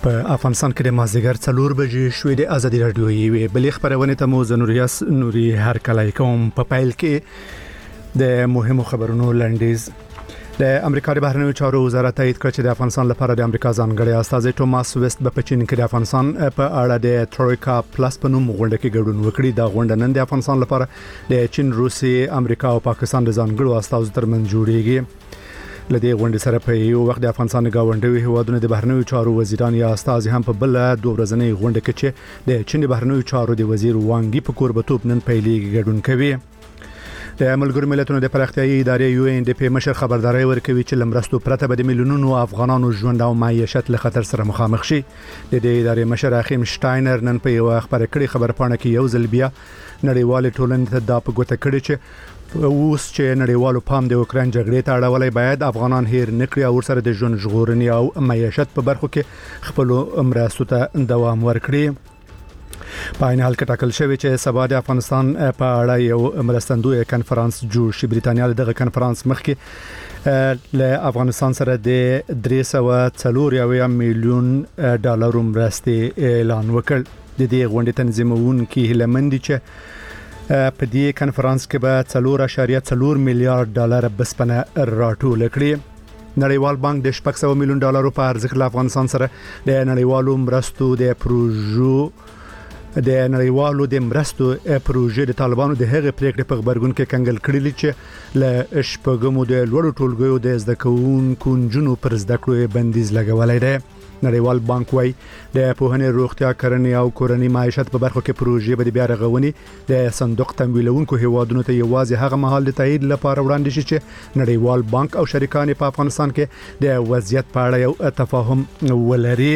په افغانستان کې د مازدیګر 4 بجې شوې د ازادي رادیو یوې بلې خبرونه ته مو نوري هر کله کوم په پایل کې د مهمو خبرونو لنډیز. د امریکا د بهرنیو چارو وزارت تایید کړ چې د افغانستان لپاره د امریکا ځانګړی استازی ټوماس ویست په چین کې د افغانستان په اړه د ترویکا پلس په نوم غونډه کې ګډون وکړي. دا غونډه نن د افغانستان لپاره د چین، روسیې، امریکا او پاکستان د ځانګړو استازو ترمنځ جوړیږي. لدې غونډې سره په یو وخت د افغانستان گاونډي هیوادونو د بهرنیو چارو وزیران یا استازي هم په بل 2 ورځنۍ غونډه کې چې د چین د بهرنیو چارو د وزیر وانګي په کوربتوب نن پیلېږي ګډون کوي. د ملګرو ملتونو د پراختیایي ادارې UNDP مشر خبرداري ورکوي چې لمرستو پرته به د میلیونونو افغانانو ژوند او معیشت له خطر سره مخامخ شي. د دې ادارې مشر اخیم شټاینر نن په یو خبري کړي خبرپاڼه کې یو ځل بیا نړیوال ټولنې ته دا په ګوته کړي چې اوس چې نړیوالو پام د اوکرين جګړې ته اړولای باید افغانان هیر نکړي او سره د ژوند ژغورنې او معیشت په برخو کې خپل مرستو ته دوام ورکړي. په عین حال کې ټاکل شوی چې سبا د افغانستان په اړه یو مرستندوی کنفرانس جوړ شي. بریټانیا دغه کنفرانس مخکې له افغانستان سره د 340 میلیون ډالر مرستې اعلان وکړ. د دې غونډې تنظیمونکي هلمندي چې په دې کنفرانس کې به 4.4 میلیارډ ډالر بسپنه راټول کړي. نړیوال بانک د 600 میلیون ډالر په ارزښت له افغانستان سره د نړیوالو مرستو د پروژې د طالبانو د هغې پریکړې په خبرګون کې کنګل کړی چې له شپږمو د لوړو ټولګیو د زده کوونکو نجونو پر زده کړو بندیز لګولای دی. نړیوال بانک وايي د پوهنې، روغتیا، کرنې او کورنۍ معیشت په برخو کې پروژې به بیا رغونی د صندوق تمویلونکو هیوادونو ته یوازې هغه مهال د تایید لپاره وړاندې شي چې نړیوال بانک او شریکان په افغانستان کې د وضعیت په اړه یو تفاهم ولري.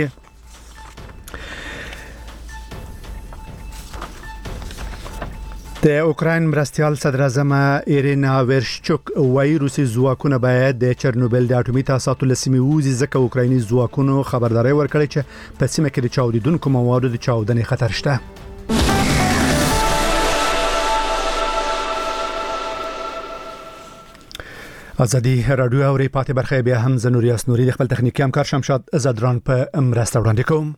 د اوکراین مرستيال صدر اعظم ایرینا ورشچوک وايي روسي ځواکونه باید د چرنوبل د اټومي تاسیساتو لسیمې وځي ځکه اوکرایني ځواکونو خبرداري ورکړې چې په سیمه کې د چاودیدونکو موادو د چاودنې خطر شته. ازادي رادیو اوري پاتې برخه بیا هم زنوري اسنوري د خپل تخنیکی همکار شمشاد زدران په مرسته وړاندې کوم.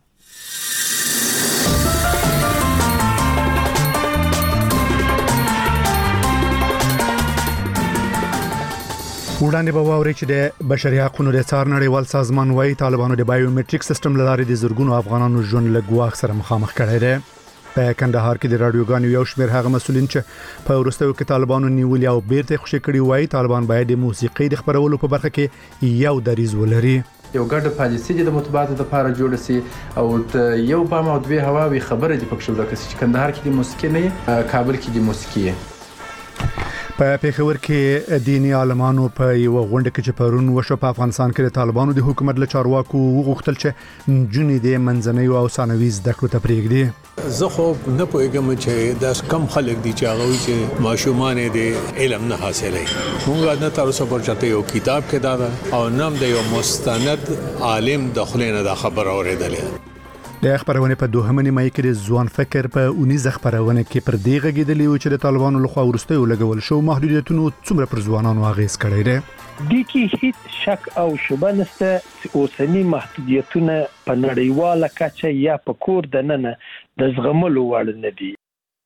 وړاندې به واوري چې د بشري حقوقو د څار نړیوال سازمان وايي طالبانو د بایومټریک سیستم لارې د زورګونو افغانانو ژوند له ګواښ سره مخامخ کړی دی. په کندهار کې د رادیوګانو یو شمېر هغه مسولین چې په وروستیو کې طالبانو نیولې او بیرته خوشی کړي وايي طالبان باید د موسیقي د خبرولو په برخه کې یو دریز ولري. یو ګډه پالیسي د مطبوعاتو لپاره جوړه سي او یو بام او دوی هواوي خبره دي پکښ ورکړي چې کندهار کې د موسیقي نه کابل کې د موسیقي. په پیښور کې دینی عالمانو په یو غونډه کې چې پرون وشو په افغانستان کې د طالبانو د حکومت له چارواکو وغوښتل چې جنې د منځنۍ او ثانوي زده کړو ته پریږدي. زه خو نه پوهیږم چې دا کم خلک دي چې هغه چې ماشومان د علم نه حاصلې. موږ نه تر اوسه پورې یو کتاب کې دا او نام د یو مستند عالم د خلینو د خبر اوریدلې. د خبرونه په دوهمه نیمه کې د ځوان فکر په 19 خبرونه کې پر دیغه غېدلی او چې د طالبانو لخوا ورستیو لګول شو محدودیتونو څومره پر ځوانانو اغیز کړی دی. د کې هیڅ شک او شبهه نشته چې اوسنی محدودیتونه په نړیواله کچه یا په کور دننه د زغملو وړ نه دي.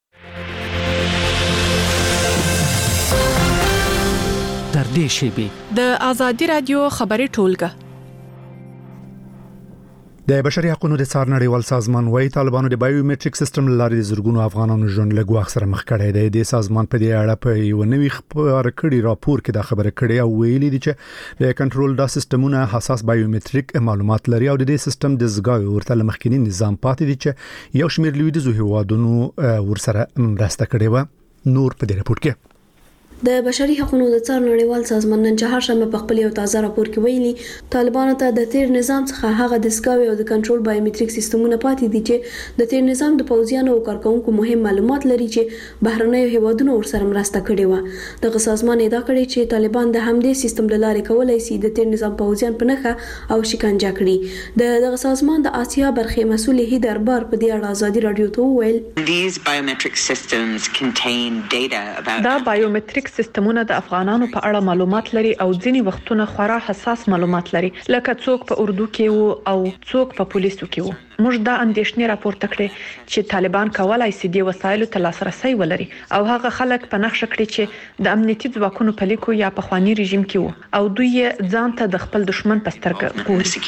تر دې شی د ازادي رادیو خبري ټولګه د بشري حقوقو د څار نړیوال سازمان وايي طالبانو د بایومټریک سیستم لارې د زورګونو افغانانو ژوند له ګواښ سره مخ کړی دی. د سازمان په دې اړه په یو نوي خبر کړي راپور کې دا خبره کړې او ویلي دي چې د کنټرول دا سیستمونه حساس بایومټریک معلومات لري او د دې سیستم د زګاوي ورته مخکینی نظام پاتې دي چې یو شمېر لویدیزو هیوادونو ورسره مرسته کړې و. نور په دې راپور کې د بشري حقوقو د څار نړیوال سازمان نن چهارشنبه په خپل یو تازه راپور کې ویلي طالبانو ته د تیر نظام څخه هغه د سکاوي او د کنټرول بایومټریک سیستمونه پاتې دي چې د تیر نظام د پوځیانو او کارکونکو مهم معلومات لري چې بهرنیو هیوادونو ورسره مرسته کړې و. دغه سازمان ادعا کړې چې طالبان د همدې سیستم له لارې کولای شي د تیر نظام پوځیان په نخښه او شکنجه کړي. دغه سازمان د آسیا برخې مسؤل هیدر بار په دې اړه ازادي رادیو ته وویل These biometric systems contain data about دا بایومټریک بایومټریک سیستمونه د افغانانو په اړه معلومات لري او ځینی وختونه خورا حساس معلومات لري، لکه څوک په اردو کې وو او څوک په پولیسو کې وو. موږ دا اندېښنې راپورته کړې چې طالبان کولای شي د وسایلو ته لاسرسي ولري او هغه خلک په نقشه کړي چې د امنیتي ځواکونو په لیکو یا په خواني رژیم کې وو او دوی ځان ته د خپل دشمن په سترګه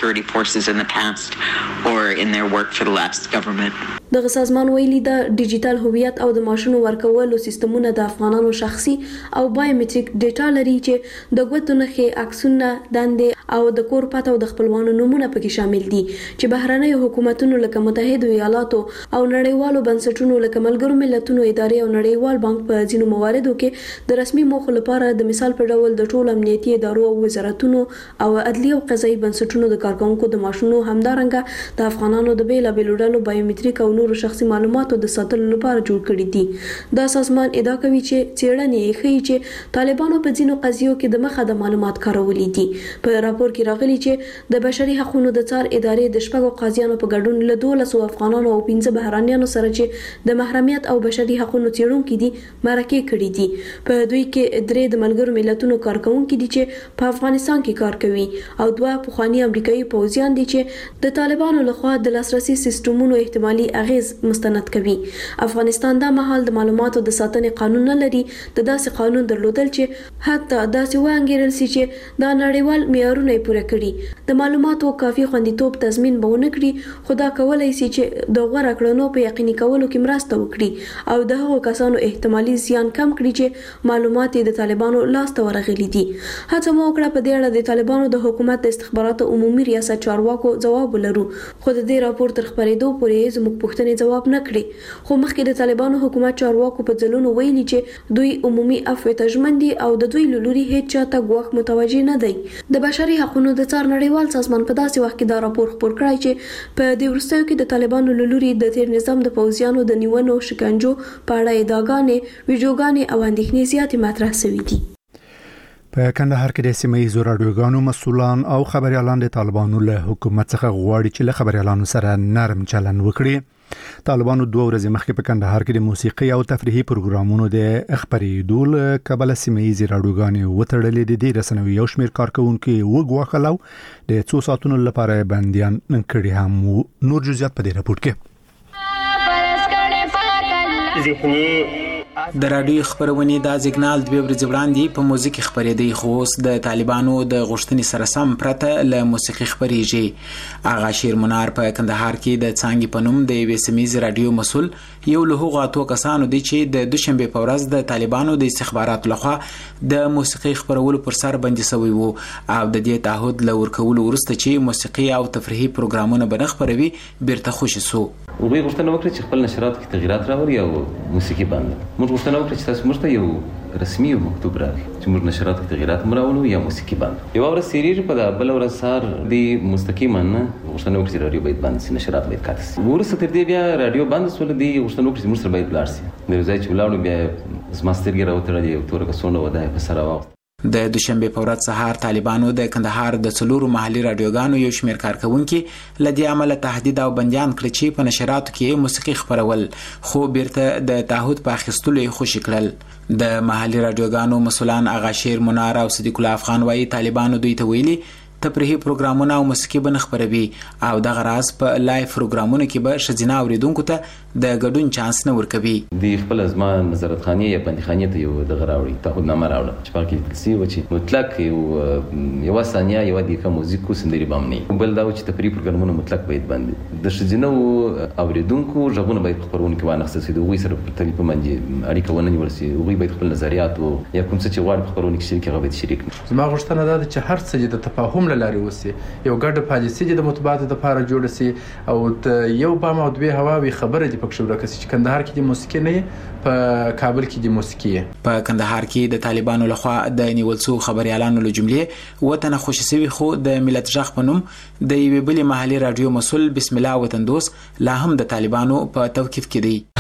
ګوري. دغه سازمان ویلي د ډیجیټل هویت او د ماشینو ورکولو سیستمونه د افغانانو شخصي او بایومټریک ډیټا لري چې د ګوتو نښې، عکسونه، دندې او د کور پته او د خپلوانو نومونه پکې شامل دي چې بهرنۍ حکومتونو لکه متحده ایالاتو او نړیوالو بنسټونو لکه ملګرو ملتونو ادارې او نړیوال بانک په ځینو مواردو کې د رسمي موخو لپاره د مثال په ډول د ټولو امنیتي ادارو او وزارتونو او عدلي او قضایي بنسټونو د کارکونکو د ماشینو همدارنګه د افغانانو د بیلابېلو ډلو بایومټریک او نورو شخصي معلوماتو د ساتلو لپاره جوړ کړي دي. دا سازمان ادعا کوي چې څېړنې ښيي چې طالبانو په ځینو قضیو کې د مخه د معلومات کارولي دي. په راپور کې راغلي چې د بشري حقوقو د څار ادارې د شپږو قاضیانو په ګډون له 12 افغانانو او 15 بهرانيانو سره چې د محرمیت او بشري حقوقو څېړونکو دي مرکه کړې دي. په دوی کې 3 د ملګرو ملتونو کارکونکو دي چې په افغانستان کې کار کوي او 2 پخوانی امریکایي پوځیان دي چې د طالبانو لخوا د لاسرسي سیستمونو احتمالي اغیز مستند کوي. افغانستان د مهال د معلوماتو د ساتنې قانون نه لري. د داسې قانون درلودل چې حتی داسې وانګیرل سي چې د نړیوال معیارونه پوره کړي، د معلوماتو کافي خوندیتوب تضمین به ونه کړي، خو دا کولای شي چې د غوړه کړنو په یقیني کولو کې مرسته وکړي او د هغو کسانو احتمالي زیان کم کړي چې معلومات د طالبانو لاس ته ورغلي دي. هڅه مو وکړه په دې اړه د طالبانو د حکومت د استخباراتو عمومي ریاست چارواکو ځواب ولرو، خو د دې راپور تر خبرېدو پورې زموږ پوښتنې ځواب نه کړي. خو مخکې د طالبانو حکومت چارواکو په ځلونو ویلي چې دوی عمومي عفو ته ژمن دي او د دوی لوري هیڅ چاته ګواښ متوجه نه دی. د بشري حقوقو د څار نړیوال سازمان په داسې وخت کې دا راپور خپور کړی چې په دې وروستیو کې د طالبانو لوري د تیر نظام د پوځیانو د نیونو، شکنجو په اړه ادعاګانې، ویډیوګانې او اندېښنې زیاتې مطرح شوې دي. په کندهار کې د سیمه ییزو راډیوګانو مسؤلان او خبريالان د طالبانو له حکومت څخه غواړي چې له خبريالانو سره نرم چلند وکړي. طالبانو 2 ورځې مخکې په کندهار کې د موسیقي او تفریحي پروګرامونو د خبرېدو له کبله سیمه ییزې راډیوګانې وتړلې. د دې رسنیو یو شمېر کارکونکو وګواښل او د 2 ساعتونو لپاره بندیان کړي هم. نور جزئیات په دې راپور کې. د رادیو خبرونه د سیګنال 2 ورځې وړاندې په موزیک خبرېدې خو اوس د طالبانو د غوښتنې سره سم پرته له موسیقي خبرېږي. آغا شیر منار په کندهار کې د څانګې په نوم د یوې سیمه ییزې رادیو مسؤل یو له هغو اتو کسانو دی چې د دوشنبه په ورځ د طالبانو د استخباراتو لخوا د موسیقي خبرولو پر سر بندي شوی وو او د دې تعهد له ورکولو وروسته چې موسیقي او تفریحي پروګرامونه به خبروي بیرته خوشی سو. وګړي غوښتنه وکړه چې خپل نشرات کې تغیرات راوړي او موسیقي باندې موږ غوښتنه وکړه چې تاسو موږ ته یو رسمي مکتوب راکړي چې موږ نشرات کې تغیرات راوړو یا موسیقي باندې. یو ورځ سریری په بل ورځ سار دی مستقیما غوښتنه وکړه چې رادیو باید باندې سي، نشرات باید کاته سي. ورسته تر دې بیا رادیو باندې سول دی غوښتنه وکړه چې موږ سره باید بلار سي. د ځای چې ولاړو بیا زماسترګي راوتل دی او تور کسونه ودای په سره واغ. د دوشنبه په ورځ سهار طالبانو د کندهار د 4 محلي رادیوګانو یو شمېر کارکونکو لدی عمل تهدید او بندیان کړ چې په نشراتو کې موسیقي خبرول، خو بیرته د تعهد په اخیستلو خوشی کړل. د محلي رادیوګانو مسؤلان آغا شیر منار او صدیق الله افغان وايي طالبانو دوی ته ویلي تفریحي پروګرامونه او موسیقي به خبروي او د غراس په لایف پروګرامونو کې به شذینا اوریدونکو ته د ګډون چانس نه ورکوي. د خپل ازما نظارت خانه یا بندخانه ته یو د غراوړي تعهدنامه راوړه چې پاکي تلسي و چې مطلق یو ثانیه یو د موزیکو سندري بامني بل دا چې تفریحي پروګرامونه مطلق باید باندې د شذینا اوریدونکو ژغونه باید خبرونه کې وانه خصوصي دوی سره په ټلیفون باندې اړیکه ونه ورسي او باید خپل نظریات او یا کوم څه چې غواړي خبرونه کې شریک غوښتي شریک. زما غوښتنه ده چې هر څه د تفاهم لاري وسی یو ګډه پالیسي د مطبوعاتو لپاره جوړ سي او یو بام او 2 هواوي خبره دي پکښ ورکه چې کندهار کې د موسیقي نه په کابل کې د موسیقي په کندهار کې د طالبانو لخوا د نیول څو خبريالانو له جملې وطن خوشسوي خو د ملت ژغ پنوم د یوې بلې محلي رادیو مسؤل بسم الله وطن دوست لا هم د طالبانو په توقيف کې دی.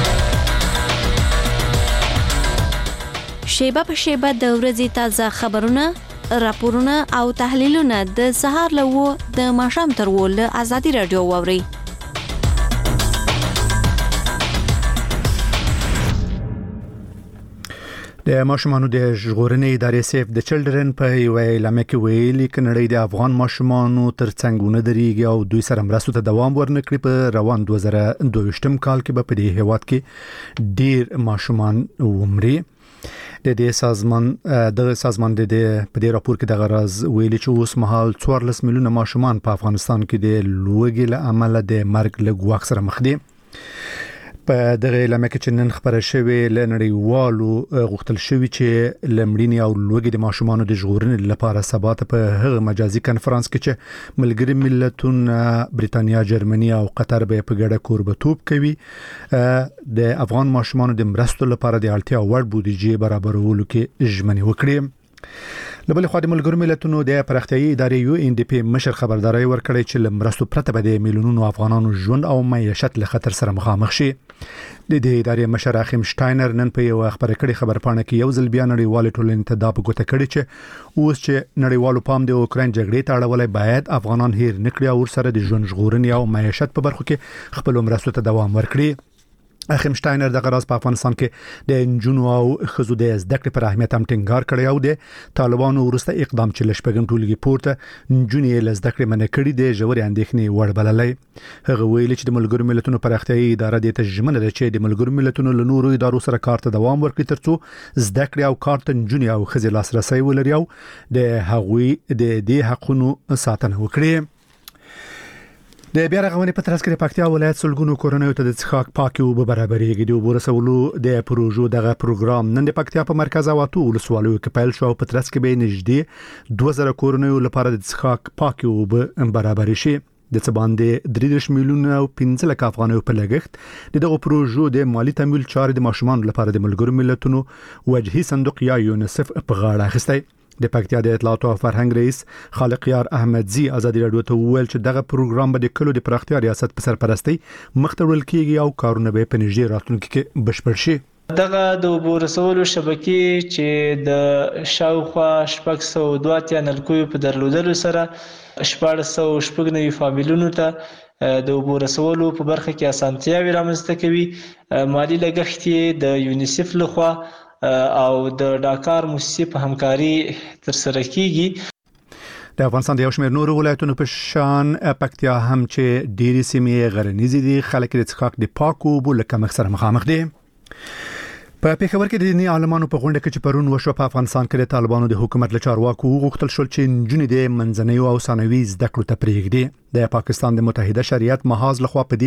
شیبه په شیبه د ورځې تازه خبرونه، راپورونه او تحلیلونه د سهار له د ماښام تر له آزادي رادیو واوري. د ماشومانو د ژغورنې ادارې سیف د چلډرن په یو اعلامیه کې ویلي چې نړۍ د افغان ماشومانو ترڅنګ ونه درېږي او دوی سره مرستو ته دوام ورنکړي. په روان 2022م کال کې په دې هیواد کې ډیر ماشومان ومري. د دې سازمان د په دې راپور کې د غرض ویلي چې اوس مهال 14 میلیونه ماشومان په افغانستان کې د لوږې له امله د مرګ له ګواښ سره مخ دي. په دغه اعلامیه کې چې نن خبره شوې لنړیوالو غوښتل شوی چې لمړینی او لوګي د ماشومانو د ژغورنې لپاره سبات په هغه مجازي کنفرانس کې چې ملګری ملتونه بریتانیا، جرمني او قطر به په ګډه کوربتوب کوي د افغان ماشومانو د مرستو لپاره د اړتیا وړ بودیجه برابرولو کې ژمنې وکړي. لبل خو د ملګرو ملتونو د پرختیايي ادارې UNDP مشر خبرداري ورکړی چې لمرستو پرته به د میلیونونو افغانانو ژوند او معیشت له خطر سره مخامخ شي. د دې ادارې مشر اخیم شټاینر نن په یو خبره کړي خبرپاڼه کې یو ځل بیا نړیوال ټولنې ته دا په ګوته کړي چې اوس چې نړیوالو پام د اوکرين جګړې ته اړولای باید افغانان هیر نکړي او سره د ژوند ژغورنې او معیشت په برخو کې خپل مرستو ته دوام ورکړي. اخیم شټاینر د غراز په افغانستان کې د انجونو او خزو د زده کړې پر اهمیت هم ټینګار کړی او د طالبانو ورسته اقدام چې لشپګم ټولګي پورته انجونې له زده کړې منع کړي د ژورې اندېښنې وړ بللې. هغه ویلي چې د ملګرو ملتونو پرختیايي اداره د تجمنه ده چې د ملګرو ملتونو له نورو ادارو سره کار ته دوام ورکړي ترڅو زده کړې او کار ته انجونې او خزې لاسرسي ولري او د هغوی د دې حقونو ساتنه وکړي. د بیا رغونې په ترڅ کې د پکتیا ولایت سلګونو کورنیو ته د څښاک پاکي اوبه برابرېږي. د اوبو رسولو د پروژو دغه پروګرام نن د پکتیا په مرکز او اته ولسوالیو کې پیل شو او په ترڅ کې به نږدې 2000 کورنیو لپاره د څښاک پاکي اوبه برابر شي. د څه باندې 3 میلیونه او 15 لک افغانیو په لګښت دغه پروژو د مالی تمویل چارې د ماشومان لپاره د ملګرو ملتونو وجهي صندوق یا یونیسف په غاړه اخیستی. د پکتیا د اطلاعات او فرهنګ رئیس خالقیار احمدزی ازادي رادیو ته وویل چې دغه پروګرام به د کلو د پراختیا ریاست په سرپرستی مختړول کیږي او کارونه به په نږدې راتلونکي کې بشپړ شي. دغه د اوبو رسولو شبکې چې د شاوخوا 602 نلکوي په درلودلو سره 1490 فامیلونو ته د اوبو رسولو په برخه کې اسانتیاوي رامنځته کوي. مالی لګښت د یونیسف لخوا او د ډاکار موسسې په همکاري تر سره کیږي. د افغانستان د یو شمېر نورو ولایتونو په شان پکتیا هم چې ډېری سیمې غرنیزې دي خلک د څښاک د پاکو اوبو له کمښت سره مخامخ دي. په پېښور کې د دیني عالمانو په غونډه کې چې پرون وشو په افغانستان کې د طالبانو د حکومت له چارواکو غوښتل شول چې نجونې د منځنیو او ثانوي زده کړو ته پرېږدي. د پاکستان د متحده شریعت محاذ لخوا په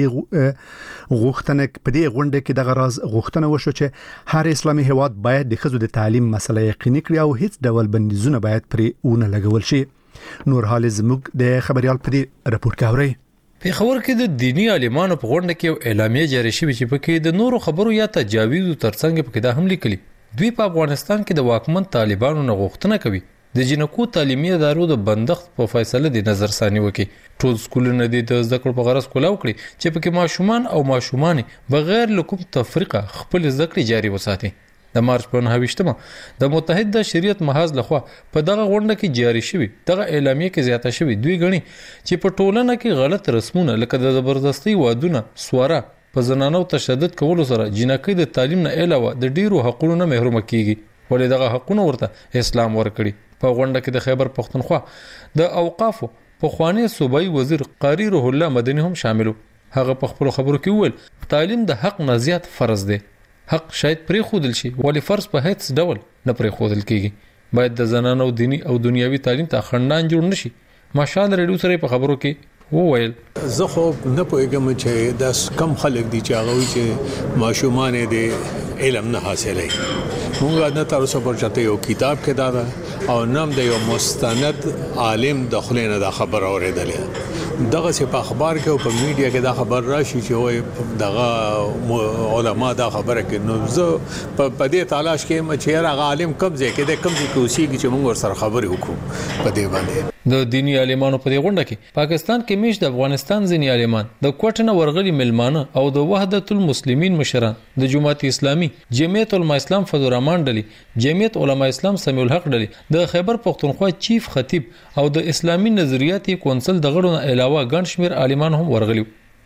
دې غونډه کې د غرض غوښتنه وشو چې هر اسلامي هیواد باید د ښځو د تعلیم مسله یقیني کړي او هیڅ ډول بندیزونه باید پرې ونه لګول شي. نور حال زموږ د خبريال په دې راپور کې اوري. پیښور کې د دینی عالمانو په غونډه کې یو اعلامیه جاری شوې چې پکې د نورو خبرو یا تجاویز ترڅنګ پکې دا هم لیکلي دوی په افغانستان کې د واکمن طالبانو نه غوښتنه کوي د جنکو تعلیمي ادارو د بندښت په فیصله د نظر ثاني وکړي. ټول سکولونه د زده کړو په غرض کولاو کړي چې پکې ماشومان او ماشومانې بغیر لکوم تفریقه خپل زده کړې جاری وساتي. د مارچ په 9مه د متحده شریعت محاذ لخوا په دغه غونډه کې جاری شوی دغه اعلامیه کې زیاته شوی دوی غني چې په ټولنه کې غلط رسمونه لکه د زبردستي وادونه سواره په زنانو تشدد کولو سره جنکۍ د تعلیم نه علاوه د ډیرو حقوقو نه محروم کیږي ولې دغه حقوقونه ورته اسلام ورکړي. په غونډه کې د خیبر پختونخوا د اوقافو په خوانی صوبایي وزیر قاری روح الله مدني هم شاملو. هغه په خپل خبرو کې وویل تعلیم د حق نه زیات فرض دی. حق شاید پرې خودل شي ولی فرض په هیڅ ډول نه پرې خودل کیږي. باید د زنانو دینی او دنیوي تعلیم ته خندان جوړ نشي. ماشاءالله ریډیو سره په خبرو کې وویل زه خو نه پوهیږم چې دا کم خلک دي چې هغه چې ماشومان دې علم نه حاصلې. موږ نه تاسو پر چاته یو کتاب کې دا او نام د یو مستند عالم د خلینو دا خبر اوریدلې دغه څه په اخبار کې او په میډیا کې دا خبر راشي چې وای دغه علما دا خبره کوي. نو زه په دې تلاش کې چې هغه عالم کم ځای کې د کم ځای کې اوسېږي چې موږ ورسره خبرې وکړو په دې باندې. د دینی عالمانو په دې غونډه کې پاکستان کې میش د افغانستان ځینی عالمان د کوټنه ورغلي ملمانه او د وحدت المسلمین مشران د جماعت اسلامي جمعیت علماء اسلام فضل الرحمن ډلې جمعیت علماء اسلام سمیع الحق ډلې د خیبر پختونخوا چیف خطیب او د اسلامي نظریاتي کونسل د غړو علاوه ګڼ شمیر عالمان هم ورغلي.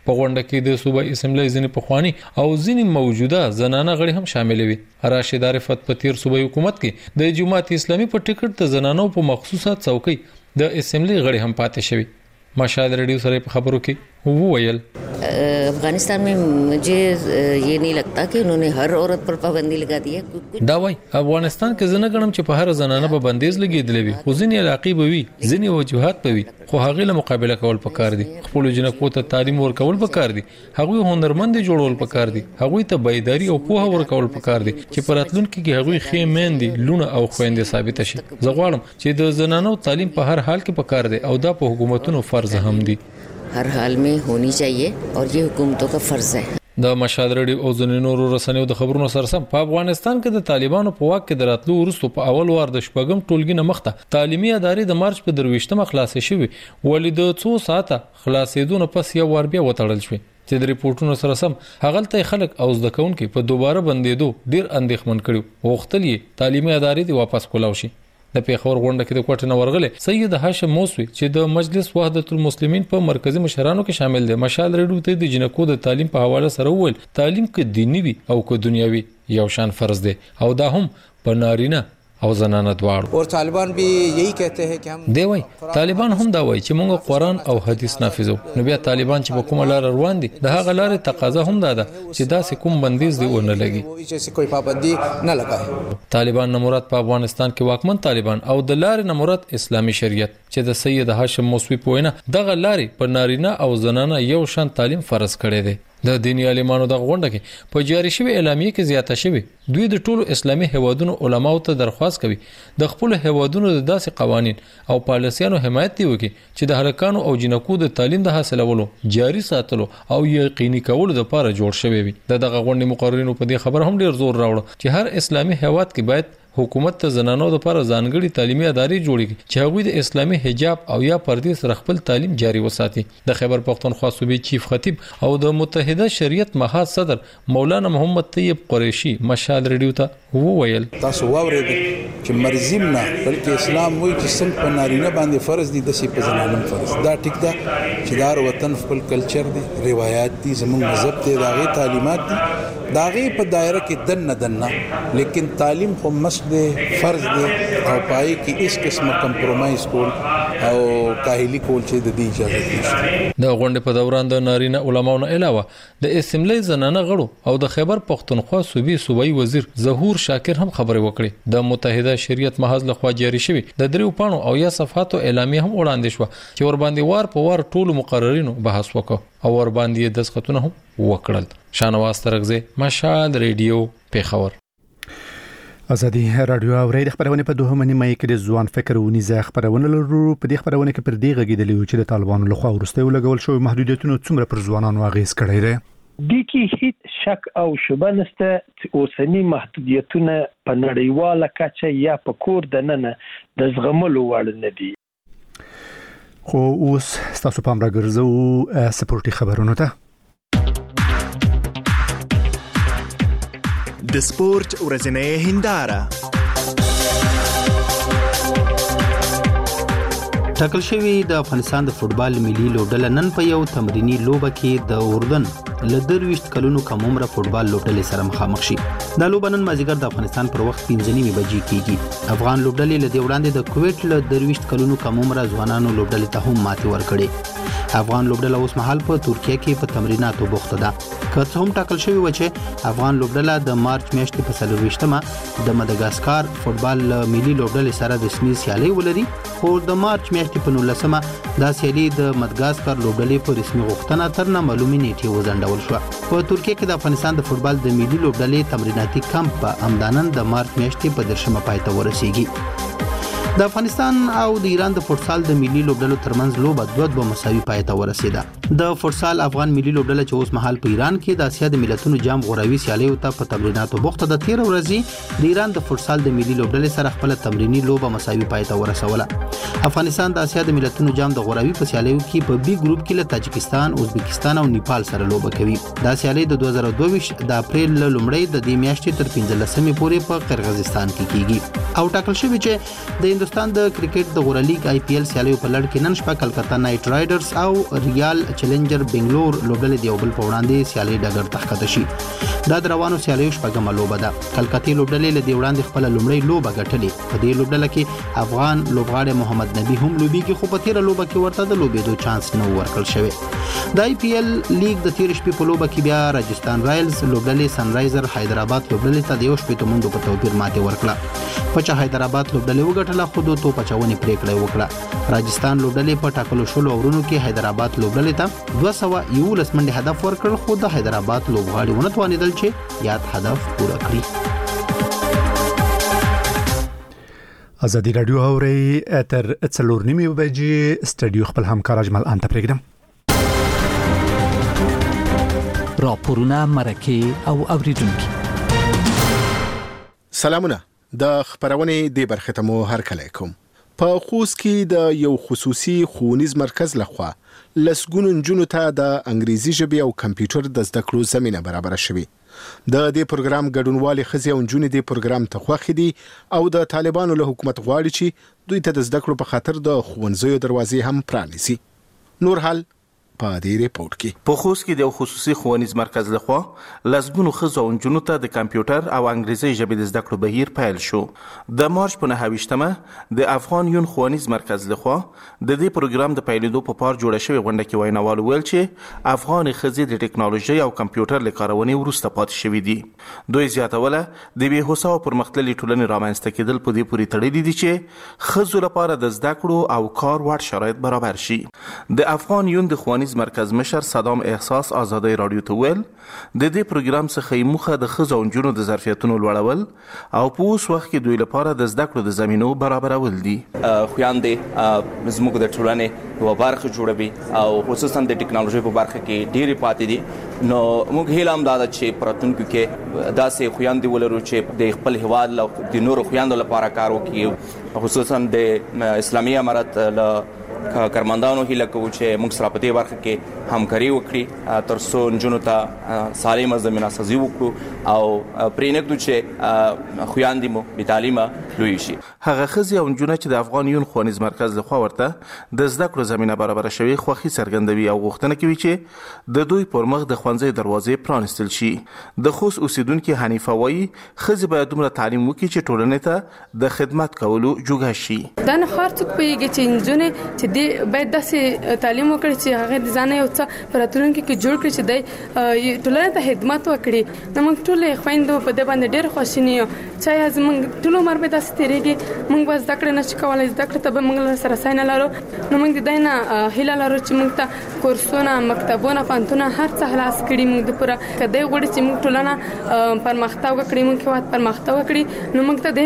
په غونډه کې د صوبایي اسمبلی ځینې پخوانی او ځینې موجوده زنانه غړي هم شامل وي. راشد عارفت په تیر صوبایي حکومت کې د جماعت اسلامي په ټیکټ د زنانو په مخصوصه څوکۍ د اسمبلی غړي هم پاتې شوی. مشاهد ریډیو سره په خبرو کې وویل افغانستان में मुझे ये नहीं लगता कि उन्होंने हर औरत पर पाबंदी लगा दी है. دا وای افغانستان کې زنه غنم چې په هر زنانه به بندیز لګیدلې وي خو ځینې علاقې به وي ځینې وجوهات به وي خو هغه له مقابله کول پکار دي. خپل جنکو ته تعلیم ورکول پکار دي. هغه هنرمند جوړول پکار دي. هغه ته بیداری او پوهه ورکول پکار دي چې پراتلونکو کې هغه خېمین دي لونه او خويندې ثابت شي. زه غواړم چې د زنانو تعلیم په هر حال کې پکار دي او دا په حکومتونو فرض هم دي. हर हाल में होनी चाहिए और ये हुकूमतों का फर्ज है. د مشاهد ریډیو او ځینې نورو رسنیو د خبرونو سرسم په افغانستان کې د طالبانو په واک کې دراتلو وروسته په اول وار د شپږم ټولګي نه مخته تعلیمي ادارې د مارچ په 23مه خلاصې شوې ولې د 2 ساعته خلاصېدون پس یو وار بیا وتړل شوې چې د ریپورتونو سرسم هغلته خلک او زده کوونکي په دوباره بندېدو ډیر اندېښمن کړي وغوښتل یې تعلیمي ادارې د واپس کولاو شي. د پیښور غونډه کې د کوټه نورغله سید هاشم موسوي چې د مجلس وحدت المسلمین په مرکزی مشرانو کې شامل دي مشال ریډیو ته د جنکو د تعلیم په حواله سره وویل تعلیم کې دینی وي او کې دنیوي یو شان فرض دی او دا هم په نارینه او زنانه دواړو. اور طالبان بھی یہی کہتے ہیں کہ ہم دی وای طالبان هم دا وای چې موږ قرآن او حدیث نافذو. نو بیا طالبان چې په کومه لار روان دي د هغه لارې تقاضا هم ده چې دا کوم بندیز دی ونه لګي چې کوئی پابندی نه لګای. طالبان نه مراد په افغانستان کې واکمن طالبان او د لارې نه مراد اسلامي شریعت چې د سید هاشم موسوي په وینا دغه لارې په نارینه او زنانه یو شان تعلیم فرض کړي دي. د دینی عالمانو د غونډه کې په جاری شوی اعلامیه کې زیاته شوی دوی د ټولو اسلامي هیوادونو علماو ته درخواست کوي د خپل هیوادونو د داسې قوانين او پالیسیانو حمایت دی وکړي چې د هلکانو او جنکو د تعلیم د حاصلولو جاری ساتلو او یقیني کولو لپاره جوړ شوی وي. دغه غونډې مقررینو په دې خبر هم ډیر زور راوړ چې هر اسلامي هیواد کې باید حکومت ته زنانو لپاره ځانګړي تعلیمي ادارې جوړې چې هغوی د اسلامي حجاب او یا پردې سره خپل تعلیم جاری وساتي. د خیبر پختونخوا صوبې چیف خطیب او د متحده شریعت محاذ صدر مولانا محمد طیب قریشی مشال ریډیو ته وویل تاسو واورئ چې مرزم نه بلکې اسلام وایي چې څنګه په نارینه باندې فرض دي د په زنانو فرض دا ټیک ده چې دا وطن خپل کلچر دي روایت دي زموږ مذهب ته داغه تعلیمات دي داغه په دایره کې دنه لیکن تعلیم خو مست دي فرض دي او پای کې اس قسمه کمپرمایز کول او کاهلی کول چې د دې اجازه نشته. د غونډې په دوران د نارینه علماو نه علاوه د اسمبلی زنانه غړو او د خیبر پختونخوا صوبایي وزیر ظهور شاکر هم خبرې وکړې. د متحده شریعت محاذ لخوا جاری شوی د دریو پاڼو او یا صفحاتو اعلامیه هم وړاندې شو چې ور باندې وار په وار ټولو مقررینو بحث وکړ او ور باندې دسخطونه هم وکړل. شانواز ترغزه مشال ریډیو پیښور. ازادي رادیو اورید خبرونه په دوه نیمه کې د ځوان فکر ونیزه خبرونه لرو. په دې خبرونه کې پر دې غږیدلی چې د طالبانو لخوا ورسته ولګول شو محدودیتونه څومره پر ځوانانو اغیز کړی دی. د کې هیڅ شک او شبهه نشته چې اوسنی محدودیتونه په نړیواله کچه یا په کور دننه د زغملو وړ نه دي. خو اوس تاسو پام راګرځو سپورتي خبرونه ته. د سپورت ورځنۍ هنداره ټاکل شوی د افغانستان د فوتبال ملي لوبډله نن په یو تمرینی لوبه کې د اردن له 23 کلونو کم عمره فوتبال لوبډلې سره مخامخ شي. دا لوبه نن مازیګر د افغانستان پر وخت 5:30 بجې کیږي. افغان لوبډلې له دې وړاندې د کویت له 23 کلونو کم عمره ځوانانو لوبډلې ته هم ماتې ورکړې. افغان لوبډله اوس مهال په ترکیه کې په تمریناتو بوخته ده. که څه هم ټاکل شوی و چې افغان لوبډله د مارچ میاشتې په 24مه د مدغاسکار فوتبال ملي لوبډلې سره رسمي سیالي ولري، خو د مارچ میاشتې په 19مه دا سیالي د مدغاسکار لوبډلې په رسمي غوښتنه تر نه معلومې نیټې وځنډول شو. په ترکیه کې د افغانستان د فوتبال د ملي لوبډلې تمریناتي کمپ په امدانن د مارچ میاشتې په 10مه پای ته ورسیږي. د افغانستان او د ایران د فوتسال د ملي لوبډلو ترمنځ لوبه 2-2 مساوي پای ته ورسیده. د فوتسال افغان ملي لوبډله چې اوس مهال په ایران کې د اسیا د ملتونو جام غوراوي سیالیو ته په تمریناتو بوخته د 13 ورځې د ایران د فوتسال د ملي لوبډلې سره خپل تمرینی لوبه مساوي پای ته ورسوله. افغانستان د اسیا د ملتونو جام د غوراوي په سیالیو کې په بي ګروپ کې له تاجکستان، ازبکستان او نیپال سره لوبه کوي. دا سیالي د 2022 د اپریل لومړۍ د دې میاشتې تر 15مې پورې په قرغیزستان کې کیږي او ټاکل شوی چې د هندستان د کرکټ د غوره لیګ IPL سیالیو په لړ کې نن شپه کلکتا نایټ رایډرز او ریال چیلنجر بنگلور لوبډلې د یو بل په وړاندې سیالي ډګر ته ښکته شي. دا د روانو سیالیو شپږمه لوبه ده. کلکتې لوبډلې له دې وړاندې خپل لومړی لوبه ګټلې. په دې لوبډله کې افغان لوبغاړی محمد نبی هم لوبېږي، خو په تیره لوبه کې ورته د لوبېدو چانس نه ورکړل شوی. د IPL لیګ د تیر شپې په لوبه کې بیا راجستان رایلز لوبډلې سنرایزر حیدرآباد لوبډلې ته د 1 منډو په توپیر ماتې ورکړه. پچا حیدرآباد لوبډلې وګټله، خو د توپ اچونې پریکړه وکړه. راجستان لوبډلې په ټاکلو شلو اورونو کې حیدرآباد لوبډلې ته 211 منډې هدف ورکړ، خو د حیدرآباد لوبغاړي ونه توانېدل چې یاد هدف پوره کړي. ازادي رادیو اوري اتر 4:30 بجې استډیو خپل همکار اجمل انت پرېږدم. راپورونه مرکه او اوریدونکو سلامونه. د خبرونې د برخه ته مو هرکلی کوم. په خوست کې د یو خصوصي ښوونیز مرکز لخوا لسګونو نجونو ته د انګریزي ژبې او کمپیوټر د زده کړو زمينه برابر شوه. د دې پروګرام ګډونوالي خزي او نجونې د پروګرام ته خوښ دي او د طالبانو له حکومت غواړي چې دوی ته د زده کړو په خاطر د ښوونځیو دروازې هم پرانیزي. نور حال په دې ریپورت کې. په خوست کې د خصوصي ښوونیز مرکز لخوا لسګونو ښځو او نجونو ته د کمپیوټر او انګریزي ژبې د زده کړو بهیر پیل شو. د مارچ په 9مه د افغان یون ښوونیز مرکز لخوا د دې پروګرام د پیلېدو په پار جوړه شوې غونډه کې ویناوال ویل چې افغان ښځې د ټکنالوژي او کمپیوټر له کارونې وروسته پاتې شوې دي. دوی زیاتوله د بې هوسا او پرمختللې ټولنې رامنځته کېدل په دې پورې تړلي دي چې ښځو لپاره د زده کړو او کار وړ شرایط برابر شي. د افغان یون د ښوونیز مرکز مشر صدام احساس آزادۍ رادیو ته ویل د دې پروګرام څخه موخه د ښځو او نجونو د ظرفیتونو لوړول او په اوس وخت کې دوی لپاره د زده کړو د زمینو برابرول دي. خویندې زموږ د ټولنې یوه برخه جوړوي او خصوصا د ټکنالوژي په برخه کې ډېرې پاتې دي. نو موږ هیله هم دا ده چې په راتلونکي کې داسې خویندې ولرو چې د خپل هیواد او د نورو خویندو لپاره کار وکړي. خصوصا د اسلامي امارت له کارمندانو هیله کوو چې موږ سره په دې برخه کې همکاري وکړي تر څو نجونو ته سالمه زمینه سازي وکړو او پرې نږدو چې خویندې مو بې تعلیمه لوی شي. هغه ښځې او نجونې چې د افغان یون ښوونیز مرکز لخوا ورته د زده کړو زمینه برابره شوې خوښي څرګندوي او غوښتنه کوي چې د دوی پر مخ د ښوونځي دروازې پرانیستل شي. د خوست اوسیدونکي حنیفه وایي ښځې باید دومره تعلیم وکړي چې ټولنې ته د خدمت کولو جوګه شي. دا نه هر څوک پوهیږي چې نجونې چې دی باید داسې تعلیم وکړي چې هغه د ځان یو څه په راتلونکي کې جوړ کړي چې دی ټولنې ته خدمت وکړي. نو موږ ټولې خویندو په دې باندې ډېر خوشحالي یو چې زموږ ټول عمر به داسې تېرېږي موږ به زده کړې نشو کولی، زده کړې ته به موږ سره رسای نه لرو. نو موږ د دې نه هیله لرو چې موږ ته کورسونه مکتبونه پوهنتونونه هر څه خلاص کړي. موږ د پوره که دی غواړي چې موږ ټولنه پرمختګ وکړي، موږ هېواد پرمختګ وکړي، نو موږ ته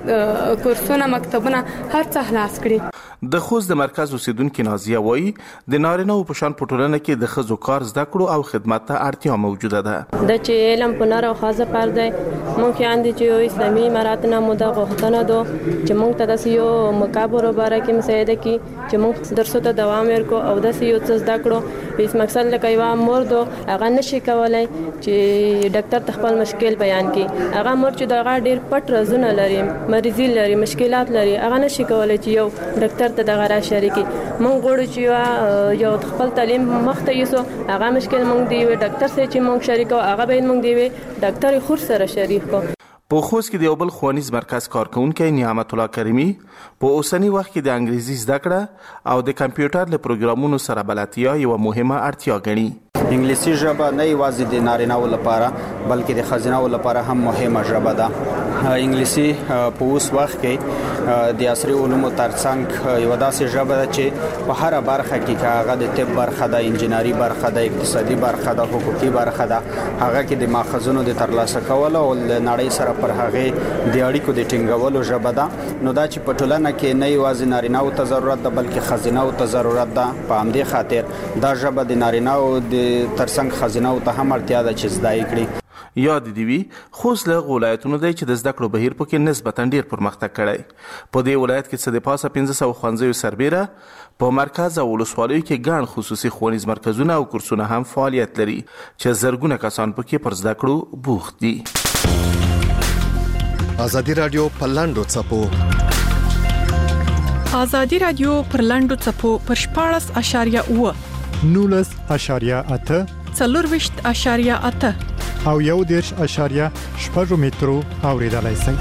د کورسونه مکتبونه هر څه خلاص کړي. د خوست د مرکز اوسیدونکي نازیه وایي د نارینه او په شان په ټولنه کې د ښځو کار زده کړو او خدمت ته اړتیا موجوده ده. د چې علم په نر او ښځه پر دی مونږ یاندې چې یو اسلامي امارات نه مو د غوښتنه ده چې مونږ ته داسې یو مقابله باره کې مساعده کړي چې مونږ درسو ته دوام ورکړو او داسې یو څه زده کړو. هیڅ مقصد لکه یوه مور ده هغه نشي کولی چې ډاکټر ته خپل مشکل بیان کړي. هغه مور چې دغه ډېر پټ رازونه لري، مریضي لري، مشکلات لري، هغه نشي کولی چې یو ډاکټر ته دغه را شریکي. مونږ غواړو چې یو خپل تعلیم مخته یوسو، هغه مشکل مونږ دی یو ډاکټر سره چې مونږ شریکو هغه باید مونږ دی ډاکټر خور سره شریک کو. په خوست کې د یو بل ښوونیز مرکز کارکونکي نعمت الله کریمي په اوسنی وخت کې د انګریزي زده کړه او د کمپیوټر له پروګرامونو سره بلدتیا یو مهمه اړتیا ګڼي. انګلیسي ژبه نه یوازې د نارینه‌و لپاره بلکې د ښځینه‌و لپاره هم مهمه ژبه ده. انګلیسي په اوس وخت کې د عصري علومو ترڅنګ یو داسې ژبه ده چې په هر برخه کې هغه د طب برخه ده، انجینری برخه ده، اقتصادي برخه ده، حقوقي برخه ده، هغه کې د ماخذونو د ترلاسه کولو او نړۍ سره پر هغه د اړیکو د ټینګولو ژبه ده. نو دا چې په ټولنه کې نه یوازې نارینه‌و ته ضرورت ده بلکې ښځینه‌و ته ضرورت ده. په همدې خاطر دا ژبه د نارینه‌و د ترڅنګ ښځینه‌و ته هم اړتیا ده چې زده یې کړي. یاد دی وی خوست له ولایتونو دی چې د زده کړو بهیر پکې نسبتا ډیر پرمختګ کړی. په دې ولایت کې څه د پاسه 1500 ښوونځیو سربېره په مرکز او ولسوالیو کې ګڼ خصوصي ښوونیز مرکزونه او کورسونه هم فعالیت لري چې زرګونه کسان پکې پر زده کړو بوخت دي. ازادي رادیو په لاندو چپو ازادي رادیو پر لنډو چپو پر 14.8 19.8 24.8 او 1.8 مترو اوریدلای شئ.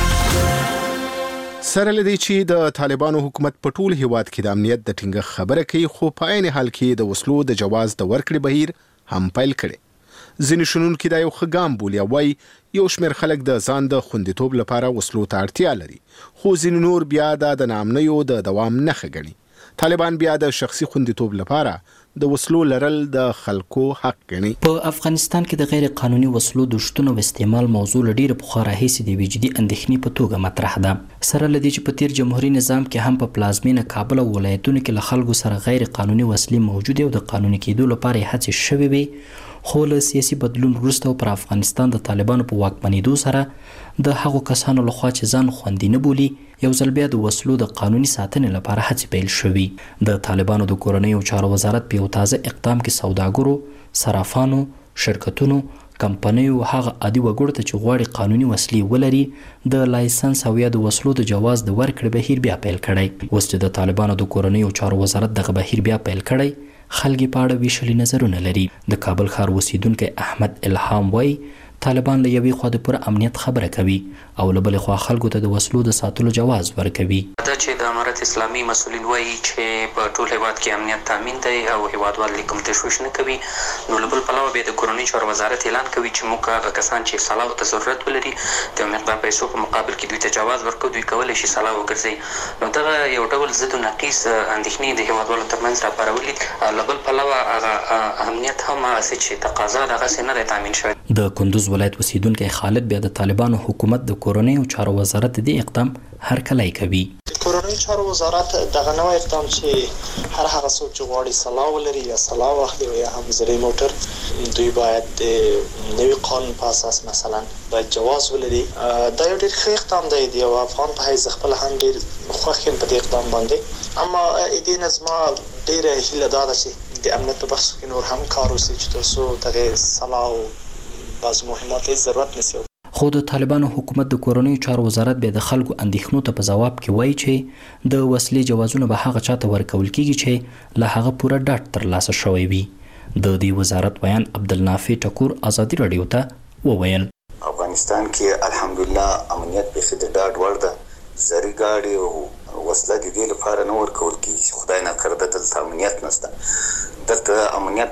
سره لدی چې د طالبانو حکومت په ټول هیواد کې د امنیت د ټینګښت خبره کوي، خو په عین حال کې د وسلو د جواز د ورکړې بهیر هم پیل کړي. ځینې شنونکي دا یو ښه ګام بولي او وایي یو شمېر خلک د ځان د خوندیتوب لپاره وسلو ته اړتیا لري، خو ځینې نور بیا دا د ناامنیو د دوام نښه ګڼي. طالبان بیا د شخصي خوندیتوب لپاره د وسلو لرل د خلکو حق ګڼي. په افغانستان کې د غیر قانوني وسلو د شتون او استعمال موضوع لډیر په خورا هیڅ د وجدي اندېښنې په توګه مطرح ده. سره لدی چې په تیر جمهوریت نظام کې هم په پلازمینه کابل او ولایتونو کې له خلکو سره غیر قانوني وسلې موجود او د قانوني کېدو لپاره هڅې شوې وي، خو له سیاسي بدلون وروسته پر افغانستان د طالبانو په واکمنېدو سره د هغو کسانو لخوا چې ځان خوندي نه بولي یو ځل بیا د وسلو د قانوني ساتنې لپاره هڅې پیل شوې. د طالبانو د کورنیو چارو وزارت په یو تازه اقدام کې سوداګرو، صرافانو، شرکتونو، کمپنیو هغه عادي وګړو ته چې غواړي قانوني وسلې ولري د لایسنس او یا د وسلو د جواز د ورکړې بهیر بیا پیل کړی. اوس چې د طالبانو د کورنیو چارو وزارت دغه بهیر بیا پیل کړی، خلګي په اړه ویشلي نظرونه لري. د کابل ښار اوسیدونکی احمد الهام وایي طالبان له یوې خوا د پوره امنیت خبره کوي او له بلې خوا خلکو ته د وسلو د ساتلو جواز ورکوي. دا چې د امارت اسلامي مسؤلین وایي چې په ټول هیواد کې امنیت تامین دی او هیوادوال کوم تشویش نه کوي، نو له بل پلوه بیا د کورنۍ چارو وزارت اعلان کوي چې موږ هغه کسان چې سلاح ته ضرورت ولري د یو مقدار پیسو په مقابل کې دوی ته جواز ورکړو، دوی کولی شي سلاح وګرځي. نو دغه یو ډول ضد و نقیص اندېښنې د هیوادوالو ترمنځ راپارولي. له بل پلوه هغه امنیت هم هغسې چې تقاضا د هغسې نه دی تامین شوی. د کندوز ولایت اوسیدونکی خالد بیا د طالبانو حکومت د کورنیو چارو وزارت دې اقدام هرکلی کوي. کورنۍ چارو وزارت دغه نوی اقدام چې هر هغه څوک چې غواړي سلاح ولري یا سلاح واخلي او یا هم زرعي موټر، دوی باید د نوي قانون په اساس مثلا باید جواز ولري. دا یو ډېر ښه اقدام دی. د یو افغان په حیث خپله هم ډېر خوښ یم په دې اقدام باندې، اما دې نه زما ډېره هیله دا ده چې د امنیت په بحثو کې نور هم کار وشي چې تر څو دغې سلاح او بعض مهمات هیڅ ضرورت نشي. خو د طالبانو حکومت د کورنیو چارو وزارت بیا د خلکو اندېښنو ته په ځواب کې وایي چې د وسلې جوازونه به هغه چاته ورکول کیږي چې له هغه پوره ډاډ ترلاسه شوی وي. د دې وزارت بیان عبدالنافع ټکور ازادي راډیو ته وویل افغانستان کې الحمدلله امنیت به د ډاډ وړ ده. زری ګاډي او وسله د دې لپاره نه ورکول کیږي، خدای نه کړه دلته امنیت نشته. دلته امنیت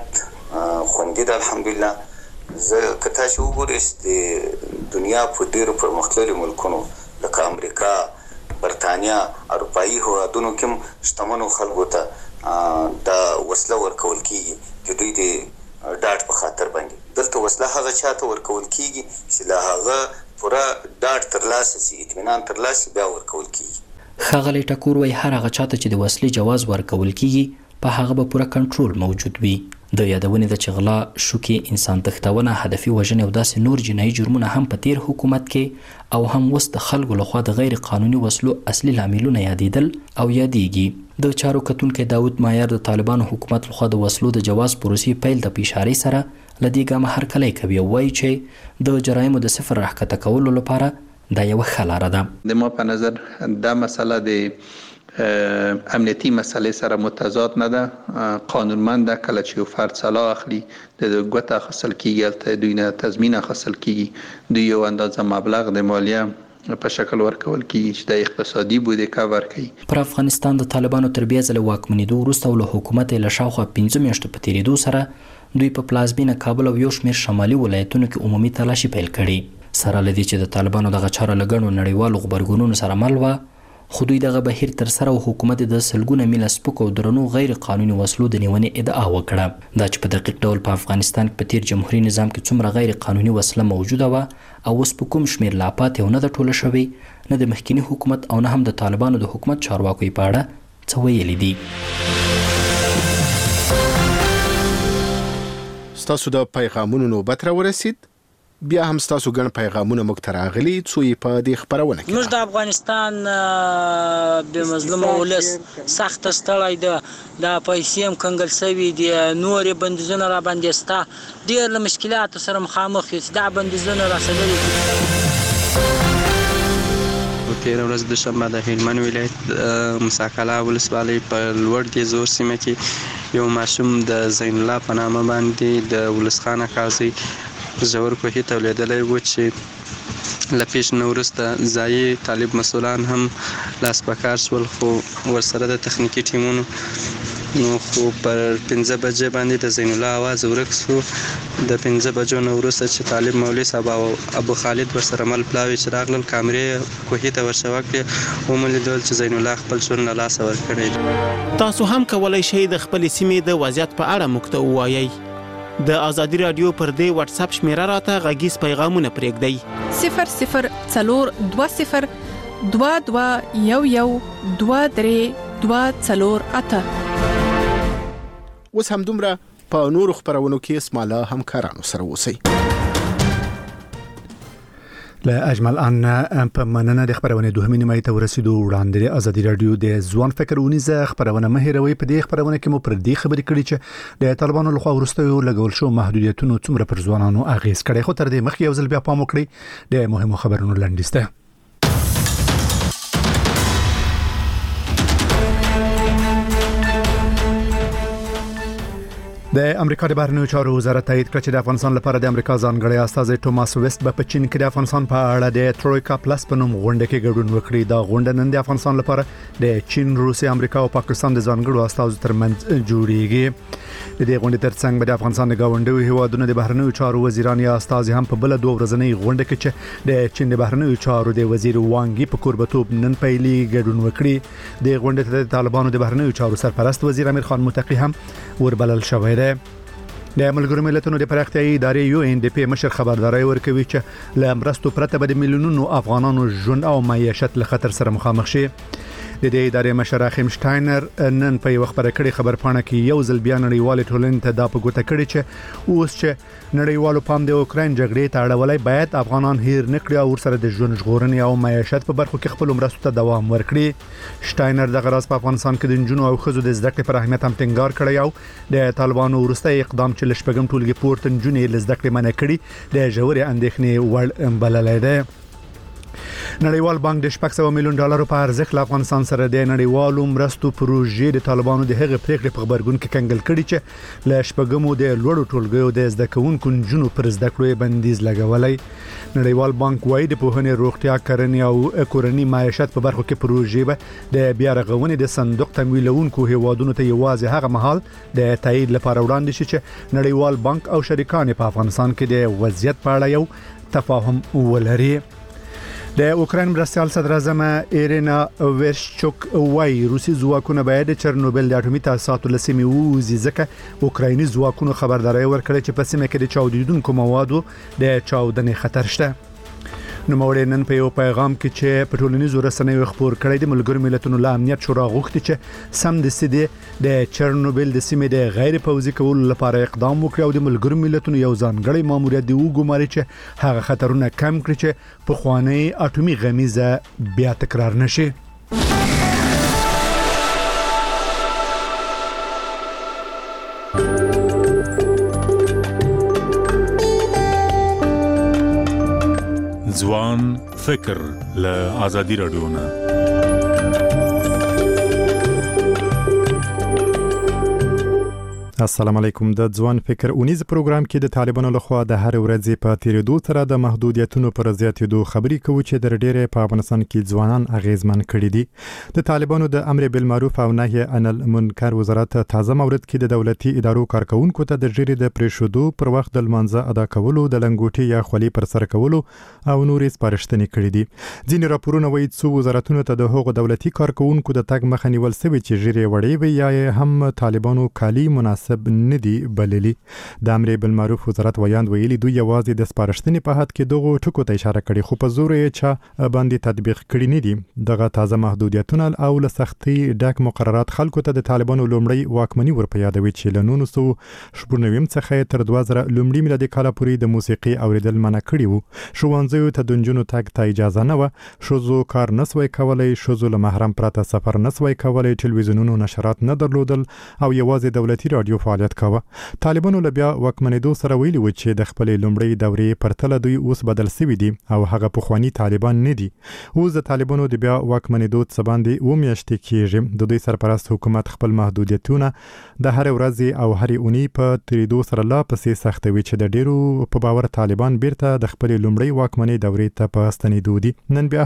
خوندي ده الحمدلله. زه که تاسو وګورئ د دنیا په ډېرو پرمختللو ملکونو لکه امریکا، برطانیا، اروپایي هېوادونو کې شتمنو خلکو ته دا وسله ورکول کیږي د دوی د ډاډ په خاطر باندې. دلته وسله هغه چاته ورکول کیږي چې له هغه پوره ډاډ ترلاسه شي، اطمینان ترلاسه بیا ورکول کیږي. ښاغلی ټکور وایي هر هغه چاته چې د وسلې جواز ورکول کیږي په هغه به پوره کنټرول موجود وي. د یادونې د چې غلا، شوکې، انسان تښتونه، هدفي وژنې او داسې نور جنایي جرمونه هم په تیر حکومت کې او هم اوس د خلکو لخوا د غیر قانوني وسلو اصلي لاملونه یادېدل او یادېږي. د چارو کتونکی داود مایار د طالبانو حکومت لخوا د وسلو د جواز پروسې پیل د پیشارۍ سره له دې ګامه هرکلی کوي او وایي چې د جرایمو د صفر راښکته کولو لپاره دا یوه ښه لاره ده. د ما په نظر دا مسله د امنیتي مسلې سره متضاد نه ده، قانونمند ده. کله چې یو فرد سلاح اخلي د ګوته اخیستل کیږي، هلته دوی نه تضمین اخیستل کیږي، دوی یو اندازه مبلغ د مالیه په شکل ورکول کیږي چې د اقتصادي بودیجه ورکوي. پر افغانستان د طالبانو تر بیا ځله واکمنېدو وروسته او له حکومت یې له شاوخوا 5 میاشتو په تېرېدو سره دوی په پلازمینه کابل او یو شمېر شمالي ولایتونو کې عمومي تلاشي پیل کړي. سره له دې چې د طالبانو دغه چاره له ګڼو نړیوالو غبرګونونو سره مل وه، خو دوی دغه بهیر تر سره او حکومت د سلګونه میله سپکو او درنو غیر قانوني وسلو د نیونې ادعا وکړه. دا چې په دقیق ډول په افغانستان کې په تیر جمهوریت نظام کې څومره غیر قانوني وسله موجوده وه او اوس په کوم شمېر لا پاتې او نه ده ټوله شوې، نه د مخکیني حکومت او نه هم د طالبانو د حکومت چارواکو په اړه څه ویلي دي. ستاسو د پیغامونو نوبت راورسید. بیا هم ستاسو ګڼ پیغامونه موږ ته راغلي څو یې په دې خپرونه کې. موږ د افغانستان بې مظلومه ولس سخته ستړی ده، دا پیسې هم کنګل شوي دي، نورې بندیزونه را باندې شته، ډېر له مشکلاتو سره مخامخ یو چې دا بندیزونه راسدلي دي. تیر ورځ د شنبه د هلمند ولایت مساکلا ولسوالۍ په لوړ ګیزور سیمه کې یو ماشوم د زین الله په نامه باندې د ولسخان قاضي ژور کوهي ته ولیدلی و چې له پیښې نه وروسته ځایي طالب مسؤلان هم لاس په کار شول، خو ورسره د تخنیکي ټیمونو خو پر 5 بجې باندې د زین الله اواز ورک شو. د 5 بجو نه وروسته چې طالب مولوي صاحب او ابو خالد ورسره مل پلاوي چې راغلل کامرې کوهي ته ورشوه کړې، ومولیدل چې زین الله خپل ژوند له لاسه ورکړی. تاسو هم کولی شئ د خپلې سیمې د وضعیت په اړه موږ ته ووایئ. د آزادي رادیو پر دې واتس اپ شمیره راته غږیز پیغامونه پرېږدئ 0020 2211 23 اوس هم دومره په نورو خبرونو کې اسماله همکارانو سره اوسئ. له اجمل ان په مننه د خبرونه دوهمه نیمه ته ورسېدو. وړاندې آزادي رادیو د ځوان فکر ونیزه خبرونه مهیروي. په دې خبرونه کې مو پر دې خبرې کړې چې د طالبانو لخوا ورستیو لګول شو محدودیتونو څومره پر ځوانانو اغیز کړي. خو تر دې مخکې یو ځل بیا پام وکړئ د مهمو خبرونو لنډیسته. د امریکا د بهرنیو چارو وزارت تایید کړ چې د افغانستان لپاره د امریکا ځانګړی استازی توماس ویست په چین کې د افغانستان په اړه د ترویکا پلس په نوم غونډه کې ګډون وکړي. دا غونډه نن د افغانستان لپاره د چین، روسیې، امریکا او پاکستان د ځانګړو استازو ترمنځ جوړیږي. د دې غونډې ترڅنګ به د افغانستان د گاونډیو هیوادونو د بهرنیو چارو وزیران یا استازي هم په بل 2 ورځنۍ غونډه کې چې د چین د بهرنیو چارو د وزیر وانګي په کوربتوب نن پیلي ګډون وکړي. د غونډې ته د طالبانو د بهرنیو چارو سرپرست وزیر امیر خان متقی هم وربلل شوی دی. د ملګرو ملتونو د پراختیايي ادارې UNDP مشر خبرداري ورکوي چې له مرستو پرته به د میلیونونو افغانانو ژوند او معیشت له خطر سره مخامخ شي. د دې ادارې مشر اخیم شټاینر نن په یو خبره کړي خبرپاڼه کې یو ځل بیا نړیوال ټولنې ته دا په ګوته کړي چې اوس چې نړیوالو پام د اوکراین جګړې ته اړولای باید افغانان هیر نکړي او ورسره د ژوند ژغورنې او معیشت په برخو کې خپل مرستو ته دوام ورکړي. شټاینر د غراس په افغانستان کې د جنونو او خزو د زده کړې پر اهمیت هم ټینګار کړی او د طالبانو وروستي اقدام چې لشپګم ټولګي پورته جنونې له زده کړې منع کړي د ژورې اندېښنې وړ بللی دی. نړیوال بانک د $600 میلیون په ارزښت له افغانستان سره د نړیوالو مرستو پروژې د طالبانو د هغې پریکړې په خبرګون کې کنګل کړي چې له شپږمو د لوړو ټولګیو د زده کوونکو نجونو پر زده کړو بندیز لګولای. نړیوال بانک وايي د پوهنې، روغتیا، کرنې او کورنۍ معیشت په برخو کې پروژې به د بیا رغونې د صندوق تمویلونکو هیوادونو ته یوازې هغه مهال د تایید لپاره وړاندې شي چې نړیوال بانک او شریکان په افغانستان کې د وضعیت په اړه یو تفاهم ولري. د اوکراین مرستیال صدر اعظم ایرینا ورشچوک وايي روسي ځواکونه باید چرنوبل د اټومي تاسیساتو لسیمې ووځي ځکه اوکرایني ځواکونو خبرداري ورکړه چې په سیمه کې د چاودیدونکو موادو د چاودنې خطر شته. نوموړی نن په یو پیغام کې چې په ټولنیزو رسنیو خبر کړی د ملګرو ملتونو له امنیت شورا غوښتي چې سم د سیدي د چرنوبل د سیمې د غیر پوځي کولو لپاره اقدام وکړي او د ملګرو ملتونو یو ځانګړی ماموریت دی وګماري چې هغه خطرونه کم کړي چې په خوانی اټومي غمیزه بیا تکرار نشي. ځوان فکر له آزادي رادیو نه. السلام علیکم. د ځوان فکر اونیز پروګرام کې د طالبانو لخوا د هر ورځې په تیریدو سره د محدودیتونو پر زیاتېدو خبرې کوي چې د ډېرې په افغانستان کې ځوانان اغیزمن کړي دي. د طالبانو د امر بالمعروف او نهي عن المنکر وزارت تازه مورد کې د دولتي ادارو کارکونکو ته د ژیړې د پریښودو پر وخت د لمانځه ادا کولو، د لنګوټي یا خولي پر سر کولو او نورې سپارښتنې کړې دي. ځینې راپورونه وایي څو وزارتونو ته د هغو دولتي کارکونکو د تګ مخه نیول شوې چې ژیړې وړې وي یا هم طالبانو کالي مناسب ندي بللي. د امر بالمعروف وزارت ویاند ویلي دوی یوازې د سپارښتنې په حد کې دغه ټکو ته اشاره کړې خو په زور یې چا باندې تطبیق کړي نه دي. دغه تازه محدودیتونه او له سختي ډک مقررات خلکو ته د طالبانو لومړی واکمني ورپه یادوي چې له 1990 څخه تر 2000 لومړي میلادي کال پورې د موسیقي اوریدل منع کړي وو. ښوونځیو ته د نجونو تګ ته اجازه نه و، ښځو کار نسوي کولای، ښځو له محرم پرته سفر نسوي کولای، ټلویزیونونو نشرات نه درلودل او یوازې دولتي رادیو رادیو فعالیت کاوه. طالبانو بیا واکمنېدو سره ویلي و چې د خپل لومړی دورې پرتله دوی اوس بدل شوي دي او هغه پخوانی طالبان نه دي. اوس د طالبانو د بیا واکمنېدو څخه باندې و میاشتې کېږي. د دوی سرپرست حکومت خپل محدودیتونه د هر ورځ او هر اونۍ په تریدو سره لا پسې سختوي چې د ډیرو په باور طالبان بیرته د خپل لومړی واکمنۍ دورې ته په ستنېدو دي. نن بیا